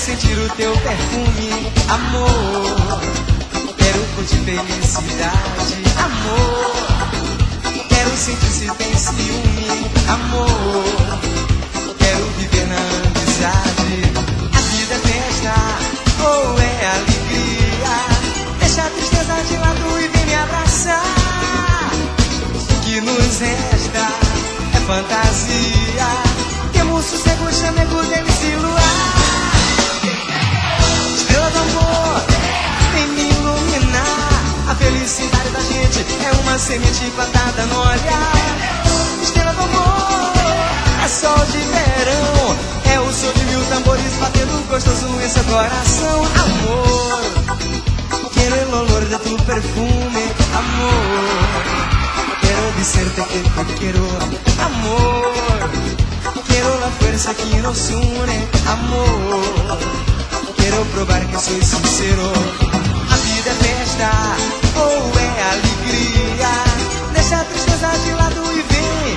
sentir o teu perfume, amor. Quero curtir felicidade, amor. Quero sentir se tem ciúme, amor. Quero viver na amizade. A vida é festa ou é alegria? Deixa a tristeza de lado e vem me abraçar. O que nos resta é fantasia. Temos sossego, chamego, delícia e luar. Estrela do amor, vem me iluminar. A felicidade da gente é uma semente plantada no olhar. Estrela do amor, é sol de verão. É o som de mil tambores batendo gostoso em seu coração. Amor, quero el olor de tu perfume, amor. Quiero decirte que te quiero, amor. Quiero la fuerza que nos une, amor. Quiero probar que soy sincero. A vida é festa ou é alegria? Deixa a tristeza de lado e vem.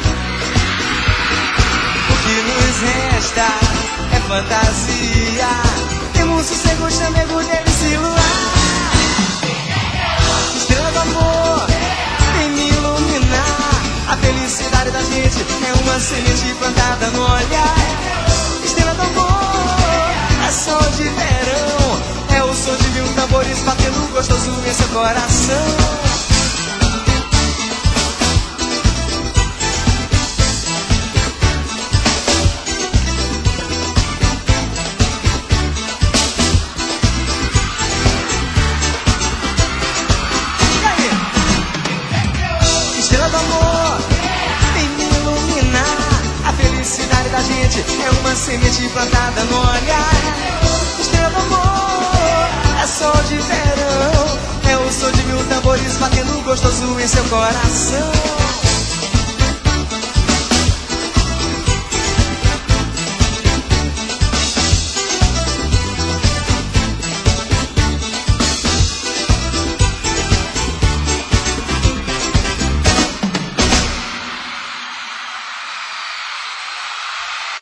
O que nos resta é fantasia. Temos sossego, chamego, delícia e luar. Estrela do amor, vem me iluminar. A felicidade da gente é uma semente plantada no olhar. Estrela do amor, é sol de verão. É o som de mil tambores batendo gostoso em seu coração. Estrela do amor, vem me iluminar. A felicidade da gente é uma semente plantada no olhar. Estrela do amor, é sol de verão. É o som de mil tambores batendo gostoso em seu coração.